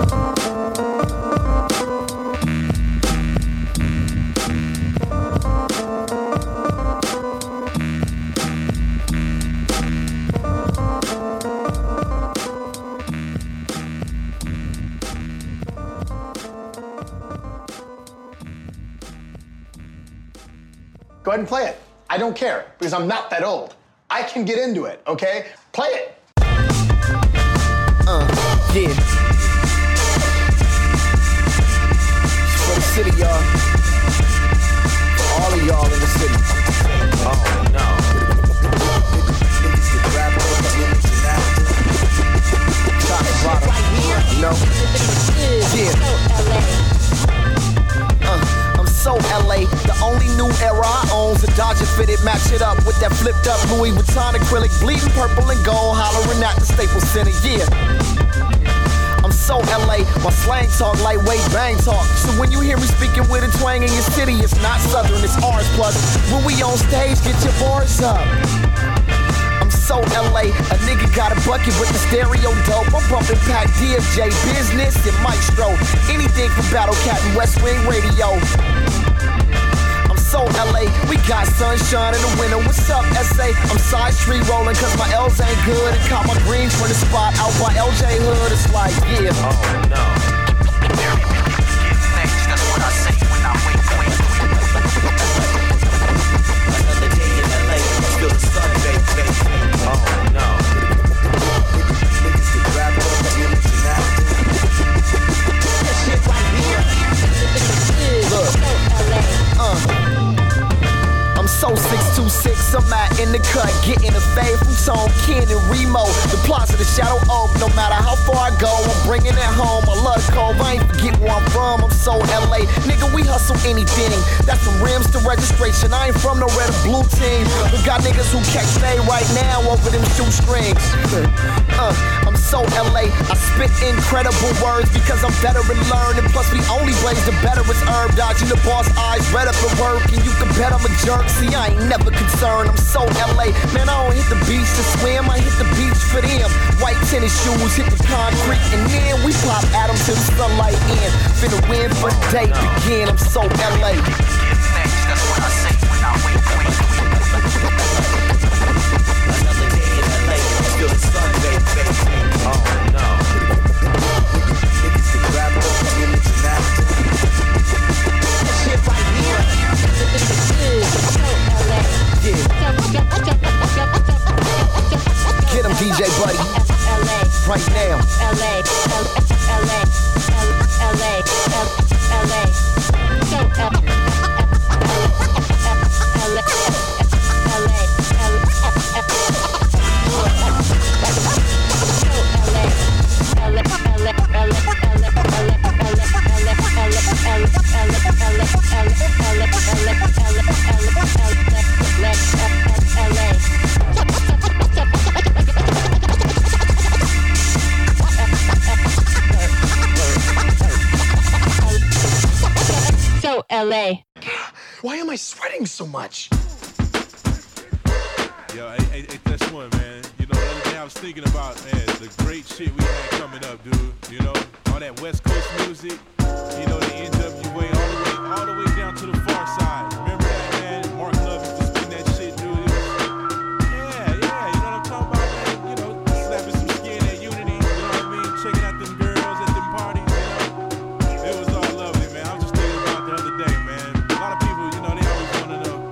Go ahead and play it. I don't care, because I'm not that old. I can get into it, okay? Play it. Yeah. For the city, y'all. For all of y'all in the city. Oh, no. Top to bottom. You know? Yeah. Sergeant fitted, match it up with that flipped up Louis Vuitton acrylic, bleeding purple and gold, hollering at the Staples Center, yeah. I'm so LA, my slang talk, lightweight bang talk. So when you hear me speaking with a twang in your city, it's not Southern, it's ours. Plus, when we on stage, get your bars up. I'm so LA, a nigga got a bucket with the stereo dope. I'm bumping Pat DFJ, Business, and Maestro. Anything from Battle Cat and West Wing Radio. I'm so LA, we got sunshine in the winter. What's up, SA? I'm side street rolling cause my L's ain't good. And caught my greens from the spot out by LJ Hood. It's like, yeah. Oh no. That's what I say when I wake. Another day in LA, feel the sun, baby. Oh no. Niggas get grabbed up, give it tonight. That shit right here. Look, I'm so 626, I'm out in the cut, getting a fade from Tone, Ken, and Remo. The plots of the Shadow Oak, no matter how far I go, I'm bringing it home. I love Cove, I ain't forget where I'm from. I'm so LA, nigga, we hustle anything. That's from rims to registration. I ain't from no red or blue team. We got niggas who catch fade right now over them shoestrings. I'm so LA, I spit incredible words because I'm better and learning. Plus, we only blaze the better as herb, dodging the boss eyes, red up at work, and you can bet I'm a jerk. See, I ain't never concerned, I'm so LA. Man, I don't hit the beach to swim, I hit the beach for them. White tennis shoes, hit the concrete, and then we pop at them till the sunlight in. Finna win for the day begin, I'm so LA. That's what I say when I wake. Another day in LA, feel the sun, baby. Oh no. Niggas can grab it up and give it tonight. That shit right here. Get him, DJ Buddy. Right now. So LA. Why am I sweating so much? Yo, hey, that's one, man. You know, the other day I was thinking about, man, the great shit we had coming up, dude. You know, all that West Coast music, you know, the NWA all the way down to the far side. Remember that, man? Mark Love used to spin that shit, dude. It was, yeah, you know what I'm talking about, man? You know, slapping some skin at Unity, you know what I mean? Checking out them girls at them parties, you know? It was all lovely, man. I was just thinking about the other day, man. A lot of people, you know, they always want to know.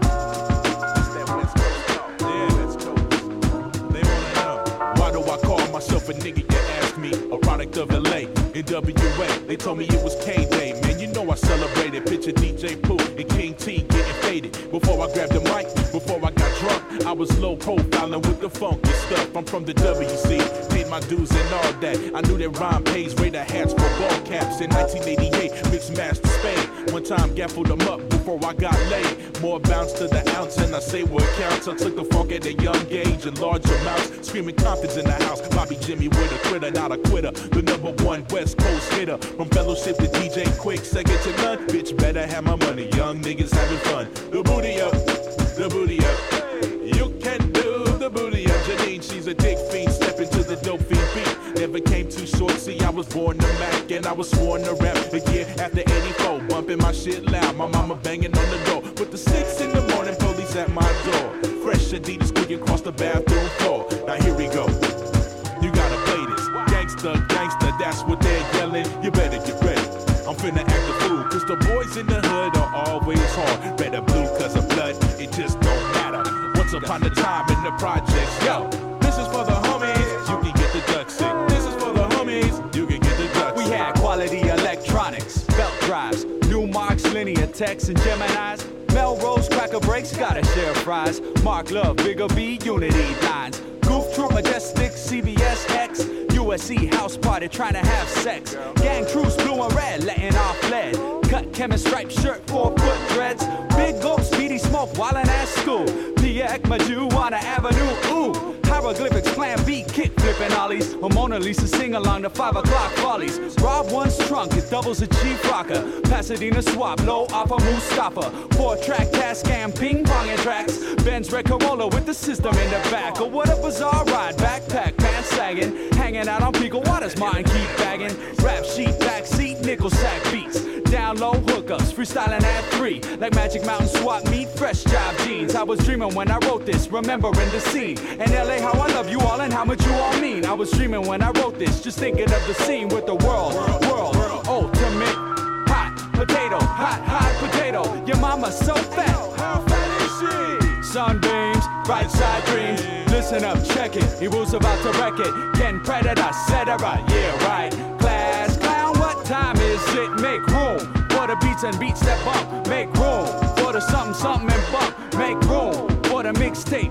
It's that West Coast talk. Yeah, West Coast. They want to know. Why do I call myself a nigga, you ask me? A product of LA, NWA. They told me it was K-Day, man. You know I celebrated. Picture DJ Pooh and King T getting faded. Before I grabbed the mic, before I got drunk, I was low profiling with the funky stuff. I'm from the WC, paid my dues and all that. I knew that rhyme pays Raider hats for ball caps. In 1988, mixed master Spade. One time gaffled them up before I got laid. More bounce to the ounce, and I say what counts. I took the funk at a young age in large amounts. Screaming confidence in the house. Bobby Jimmy with a critter, not a quitter. The #1 West Coast hitter. From fellowship to DJ Quick, second to none. Bitch, better have my money. Young niggas having fun. The booty up, the booty up. You can do the booty up. Janine, she's a dick fiend. Step into the dope fiend beat. Never came too short. See, I was born to Mac and I was sworn to rap. A year after 84, bumping my shit loud. My mama banging on the door. With the 6 in the morning, police at my door. Fresh Adidas squeaking across the bathroom floor. Now here we go. You gotta play this. Gangsta, gangsta, that's what they're yelling. You better get ready. I'm finna act a fool, cause the boys in the hood are always hard. Red or blue, cause of blood, it just don't matter. Once upon a time in the projects, yo, this is for the homies, you can get the duck sick. This is for the homies, you can get the duck sick. We had quality electronics, belt drives, new marks, linear techs, and Geminis. Melrose, Cracker Breaks, gotta share fries. Mark Love, Bigger B, Unity lines. Goof Troop, Majestic, CBS X. USC house party trying to have sex. Gang truce, blue and red, letting off lead. Cut chemist striped shirt, 4-foot dreads. Big ghost, speedy smoke, wildin' at school. Tech, Marijuana Avenue, ooh. Hieroglyphics, Plan B, kick flipping ollies. Or Mona Lisa sing along the 5 o'clock follies. Rob one's trunk, it doubles a chief rocker. Pasadena swap, low off a Mustafa. 4-track Tascam, ping ponging tracks. Benz Red Corolla with the system in the back. Or what a bizarre ride, backpack, pants sagging. Hanging out on Pico Waters, mine keep bagging. Rap sheet, backseat, nickel sack beats. Down low hookups, freestyling at 3. Like Magic Mountain swap meet, fresh job jeans. I was dreaming when I wrote this, remembering the scene. In LA, how I love you all and how much you all mean. I was dreaming when I wrote this, just thinking of the scene with the world, ultimate. Hot potato. Your mama's so fat. How fat is she? Sunbeams, right side dreams. Listen up, check it. He was about to wreck it. Ken Predator, etc. Yeah, right. Class clown, what time is it? Make room for the beats and beats that bump. Make room for the something and bump. Make room for the mixtape.